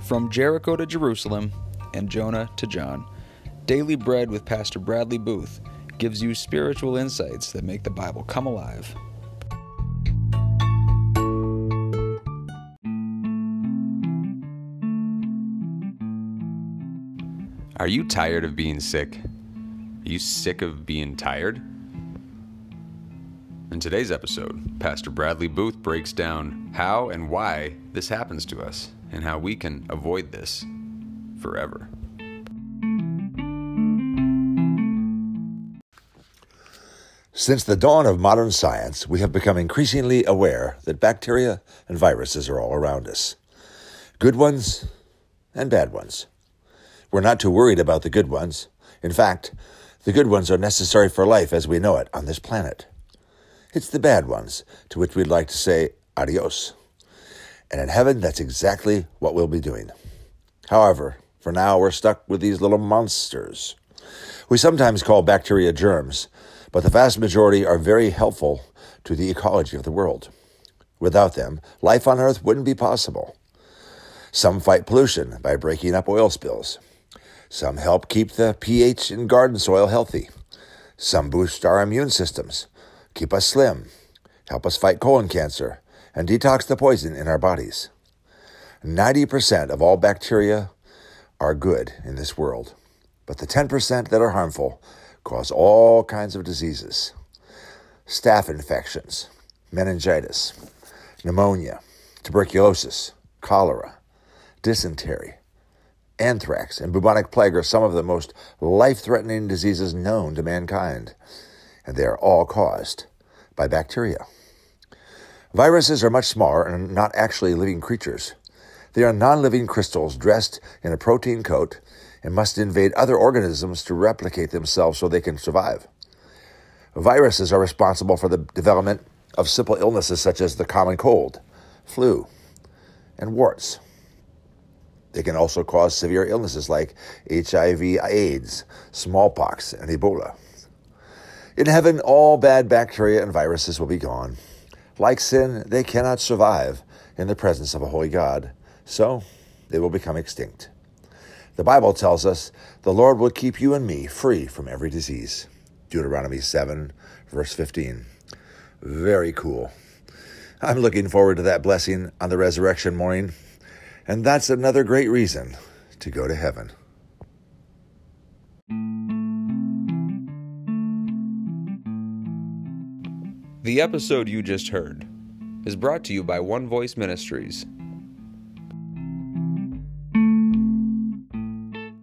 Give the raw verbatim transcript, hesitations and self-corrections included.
From Jericho to Jerusalem and Jonah to John, Daily Bread with Pastor Bradley Booth gives you spiritual insights that make the Bible come alive. Are you tired of being sick? Are you sick of being tired? In today's episode, Pastor Bradley Booth breaks down how and why this happens to us and how we can avoid this forever. Since the dawn of modern science, we have become increasingly aware that bacteria and viruses are all around us. Good ones and bad ones. We're not too worried about the good ones. In fact, the good ones are necessary for life as we know it on this planet. It's the bad ones to which we'd like to say adios. And in heaven, that's exactly what we'll be doing. However, for now, we're stuck with these little monsters. We sometimes call bacteria germs, but the vast majority are very helpful to the ecology of the world. Without them, life on Earth wouldn't be possible. Some fight pollution by breaking up oil spills. Some help keep the pH in garden soil healthy. Some boost our immune systems, keep us slim, help us fight colon cancer, and detox the poison in our bodies. ninety percent of all bacteria are good in this world, but the ten percent that are harmful cause all kinds of diseases. Staph infections, meningitis, pneumonia, tuberculosis, cholera, dysentery, anthrax, and bubonic plague are some of the most life-threatening diseases known to mankind, and they are all caused by bacteria. Viruses are much smaller and not actually living creatures. They are non-living crystals dressed in a protein coat and must invade other organisms to replicate themselves so they can survive. Viruses are responsible for the development of simple illnesses such as the common cold, flu, and warts. They can also cause severe illnesses like H I V AIDS, smallpox, and Ebola. In heaven, all bad bacteria and viruses will be gone. Like sin, they cannot survive in the presence of a holy God, so they will become extinct. The Bible tells us the Lord will keep you and me free from every disease. Deuteronomy seven, verse fifteen. Very cool. I'm looking forward to that blessing on the resurrection morning. And that's another great reason to go to heaven. The episode you just heard is brought to you by One Voice Ministries.